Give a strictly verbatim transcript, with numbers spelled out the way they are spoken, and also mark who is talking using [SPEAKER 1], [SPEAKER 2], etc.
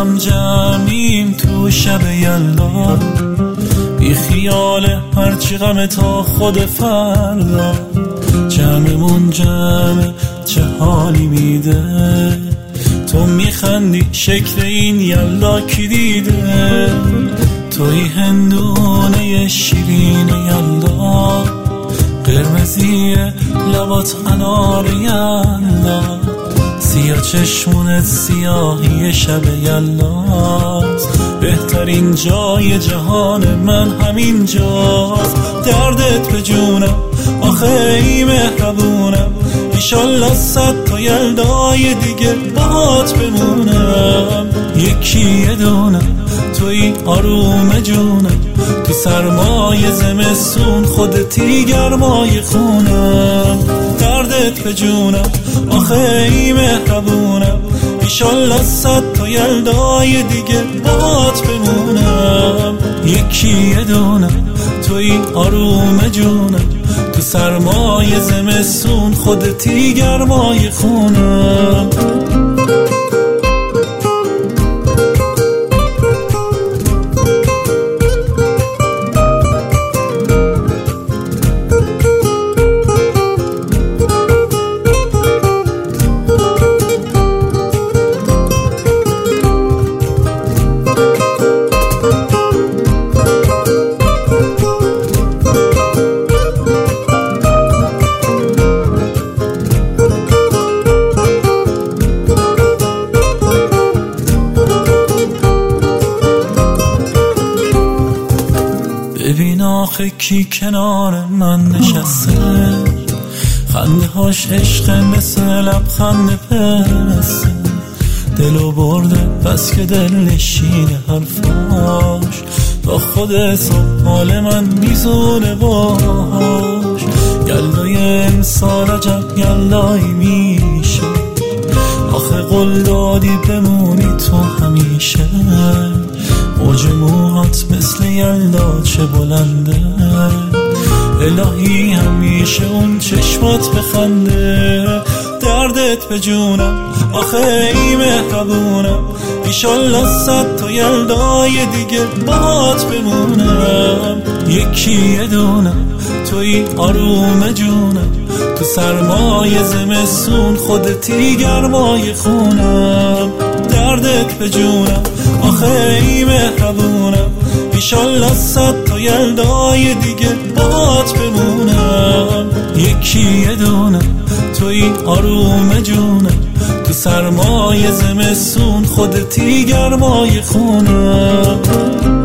[SPEAKER 1] هم جمعیم تو شب یلدا، بی خیال هرچی غم تا خود فردا. جمعمون جمع چه حالی میده، تو میخندی شکل این یلدا کی دیده. توی هندونه شیرین یلدا، قرمزی لبات انار یلدا، سیاه چشمونت سیاهی شب یلداست. بهترین جای جهان من همین جاست. دردت به جونم آخه ای مهربونم، ایشالله صد تا یلدای دیگه باهات بمونم. یکی یه دونم توی آروم جونم، تو سرمای زمستون خودتی گرمای خونم. دردت به جونم آخه ای مهربونم، ایشالله صد تا یلدای دیگه باهات بمونم. یکی یه دونم توی آروم جونم، تو سرمای زمستون خودتی گرمای خونم. ببین آخه کی کنار من نشسته، خنده هاش عشق مثل لبخند پسته. دلو برده بس که دل نشینه حرفاش، با خود صبح حال من میزونه باش. یلدای امسال عجب یلدایی میشه، آخه قول دادی بمونی تو همیشه. موج موهات مثل یلدا چه بلنده، الهی همیشه اون چشمات بخنده. دردت به جونم آخه ای مهربونم، ایشالله صد تا یلدای دیگه باهات بمونم. یکی یه دونم توی آروم جونم، تو سرمای زمستون خودتی گرمای خونم. دردت به جونم آخه ای مهربونم، ایشالله صد تا یلدای دیگه باهات بمونم. یکی یه دونم توی آروم جونم، تو سرمای زمستون خودتی گرمای خونم.